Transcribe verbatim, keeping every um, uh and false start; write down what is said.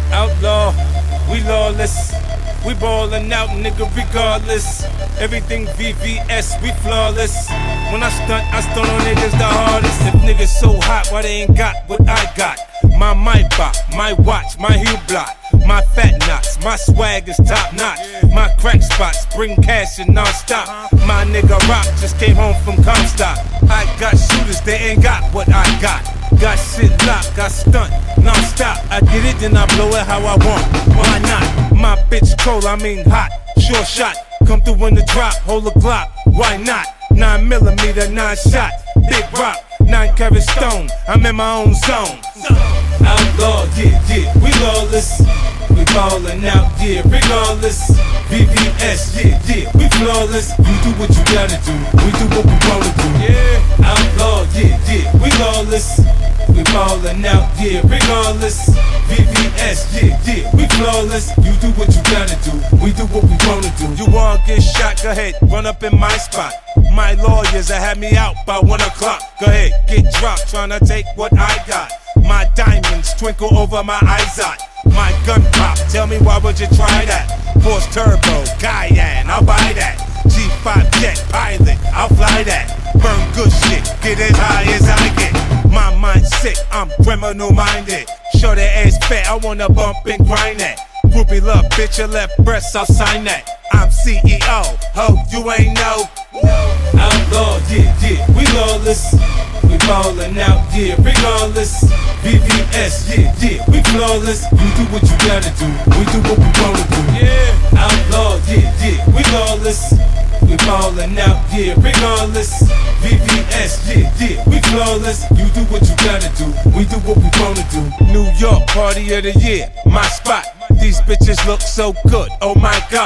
Outlaw, we lawless. We ballin' out, nigga, regardless. Everything V V S, we flawless. When I stunt, I stunt on niggas the hardest. If niggas so hot, why they ain't got what I got? My mic bop, my watch, my heel block, my fat knots, my swag is top notch. My crack spots bring cash and non-stop. My nigga Rock just came home from Comstock. I got shooters, they ain't got what I got. Got shit locked, got stunt, non-stop. I get it, then I blow it how I want. Why not? My bitch cold, I mean hot, sure shot. Come through in the drop, hold a Glock, why not? Nine millimeter, nine shot, big rock, nine carat stone. I'm in my own zone. Outlaw, yeah, yeah, we lawless. We ballin' out, yeah, regardless. V V S, yeah, yeah, we flawless. You do what you gotta do, we do what we wanna do. Yeah, outlaw, yeah, yeah, we lawless. We ballin' out, yeah, regardless. V V S, yeah, yeah, we flawless. You do what you gotta do, we do what we wanna do. You wanna get shot, go ahead, run up in my spot. My lawyers have had me out by one o'clock. Go ahead, get dropped, tryna take what I got. My diamonds twinkle over my eyes out. My gun pop, tell me why would you try that? Force turbo, Cayenne, I'll buy that. G five jet pilot, I'll fly that. Burn good shit, get as high as I get. My mind's sick, I'm criminal minded. Show that ass fat, I wanna bump and grind that. Groupie love, bitch, your left breast, I'll sign that. I'm C E O, ho, you ain't know. Outlaw, yeah, yeah, we lawless. We ballin' out, yeah, regardless. V V S, yeah, yeah, we flawless. You do what you gotta do, we do what we wanna do. Yeah, outlaw, yeah, yeah, we lawless. We ballin' out, yeah, regardless. V V S, yeah, yeah, we flawless. You do what you gotta do, we do what we wanna do. New York, party of the year, my spot. These bitches look so good, oh my God.